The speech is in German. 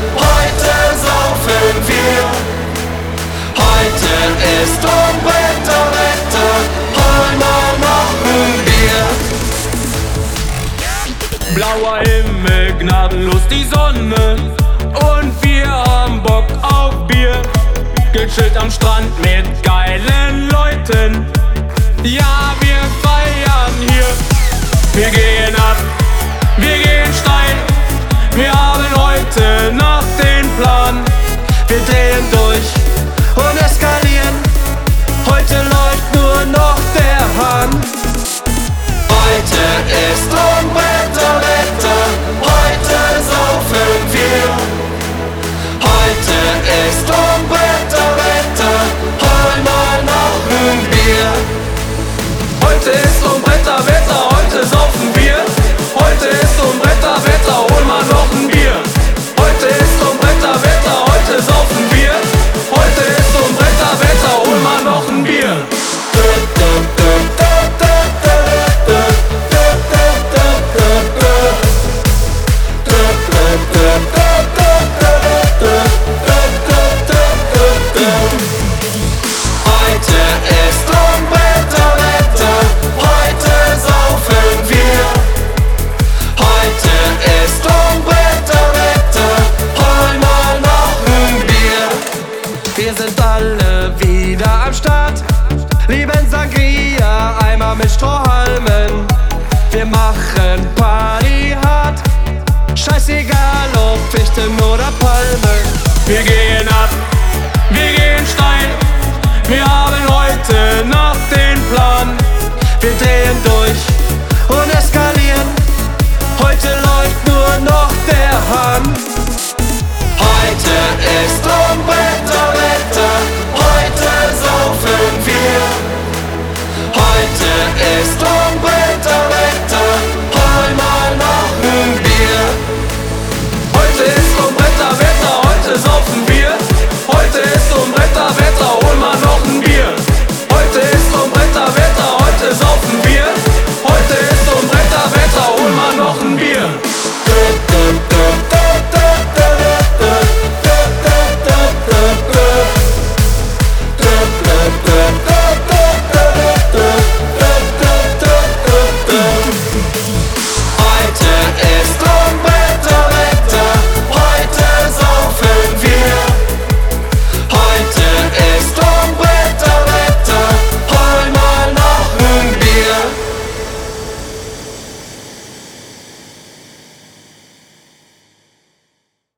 heute saufen wir. Heute ist Bretter, hol mal noch ein Bier. Blauer Himmel, gnadenlos die Sonne und wir haben Bock auf Bier. Gechillt am Strand mit geilen Leuten, ja, wir feiern hier. Wir gehen ab, wir gehen steil, wir haben heute Nacht den Plan. Wir drehen durch und eskalieren, heute läuft nur noch der Hahn. Heute ist Bretter, heute saufen wir. Heute ist Bretter, hol mal noch ein Bier. Heute ist Bretterwetter, heute saufen wir. Heute ist Bretterwetter, hol mal noch ein Bier. Heute ist Bretterwetter, heute saufen wir. Heute ist Bretterwetter, hol mal noch ein Bier. Heute ist Bretter, heute saufen wir. Heute ist Bretter, hol mal noch ein Bier. Wir sind alle wieder am Start, lieben Sangria, Eimer mit Strohhalmen. Wir machen Party hart, scheißegal ob Fichten oder Palmen. Wir gehen ab, wir gehen steil, wir haben heute Nacht den Plan.